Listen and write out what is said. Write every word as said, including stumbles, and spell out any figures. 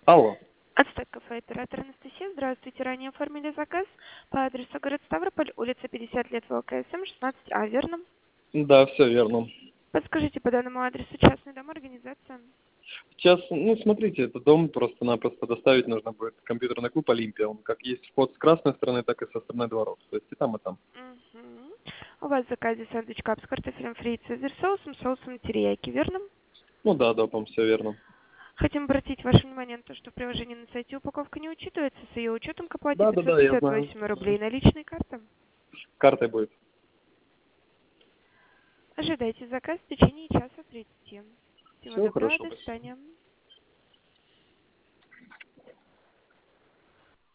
Алло. Ацтек кафе, оператор Анастасия. Здравствуйте. Ранее оформили заказ по адресу город Ставрополь, улица пятьдесят лет ВЛКСМ, шестнадцать А, верно? Да, все верно. Подскажите, по данному адресу частный дом, организация? Сейчас, ну, смотрите, этот дом просто-напросто доставить нужно будет компьютерный клуб «Олимпия». Он как есть вход с красной стороны, так и со стороны дворов. То есть и там, и там. Мгм. У вас в заказе сэндвич кап с картофелем фри и цезарь соусом, соусом терияки, верно? Ну да, да, по-моему, все верно. Хотим обратить ваше внимание на то, что в приложении на сайте упаковка не учитывается. С ее учетом к оплате Да, да, пятьсот да, я пятьдесят знаю. восемь рублей наличной карты. Картой будет. Ожидайте заказ в течение часа тридцати. Всего Все доброго, хорошо, до спасибо. свидания.